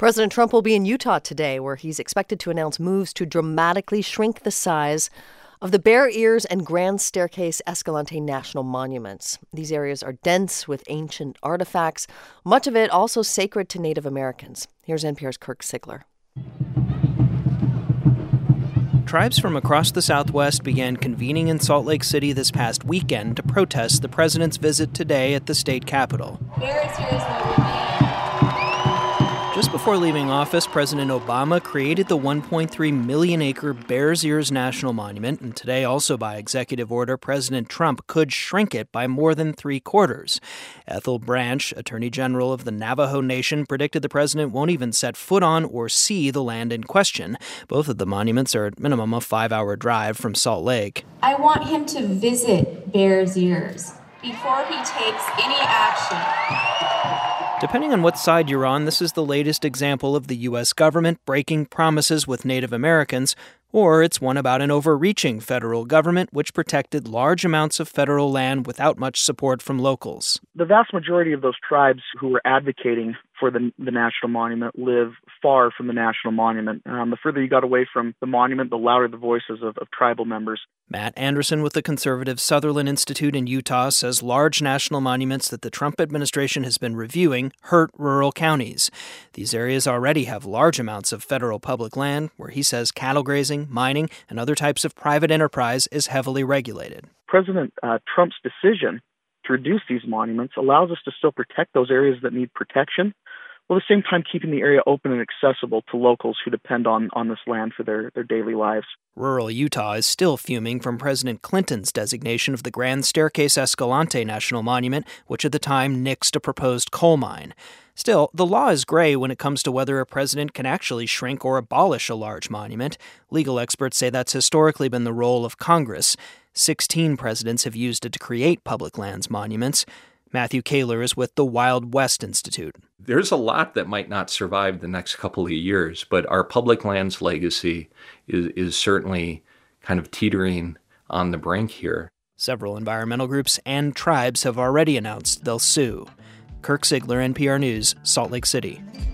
President Trump will be in Utah today, where he's expected to announce moves to dramatically shrink the size of the Bear Ears and Grand Staircase Escalante National Monuments. These areas are dense with ancient artifacts, much of it also sacred to Native Americans. Here's NPR's Kirk Sigler. Tribes from across the Southwest began convening in Salt Lake City this past weekend to protest the president's visit today at the state capitol. Bears Ears will remain. Just before leaving office, President Obama created the 1.3 million-acre Bears Ears National Monument, and today, also by executive order, President Trump could shrink it by more than 3/4. Ethel Branch, Attorney General of the Navajo Nation, predicted the president won't even set foot on or see the land in question. Both of the monuments are at minimum a 5-hour drive from Salt Lake. I want him to visit Bears Ears before he takes any action. Depending on what side you're on, this is the latest example of the U.S. government breaking promises with Native Americans, or it's one about an overreaching federal government which protected large amounts of federal land without much support from locals. The vast majority of those tribes who were advocating for the National Monument live far from the National Monument. The further you got away from the monument, the louder the voices of tribal members. Matt Anderson with the conservative Sutherland Institute in Utah says large national monuments that the Trump administration has been reviewing hurt rural counties. These areas already have large amounts of federal public land, where he says cattle grazing, mining, and other types of private enterprise is heavily regulated. President Trump's decision to reduce these monuments allows us to still protect those areas that need protection, while at the same time keeping the area open and accessible to locals who depend on this land for their daily lives. Rural Utah is still fuming from President Clinton's designation of the Grand Staircase Escalante National Monument, which at the time nixed a proposed coal mine. Still, the law is gray when it comes to whether a president can actually shrink or abolish a large monument. Legal experts say that's historically been the role of Congress. 16 presidents have used it to create public lands monuments. Matthew Kaler is with the Wild West Institute. There's a lot that might not survive the next couple of years, but our public lands legacy is certainly kind of teetering on the brink here. Several environmental groups and tribes have already announced they'll sue. Kirk Sigler, NPR News, Salt Lake City.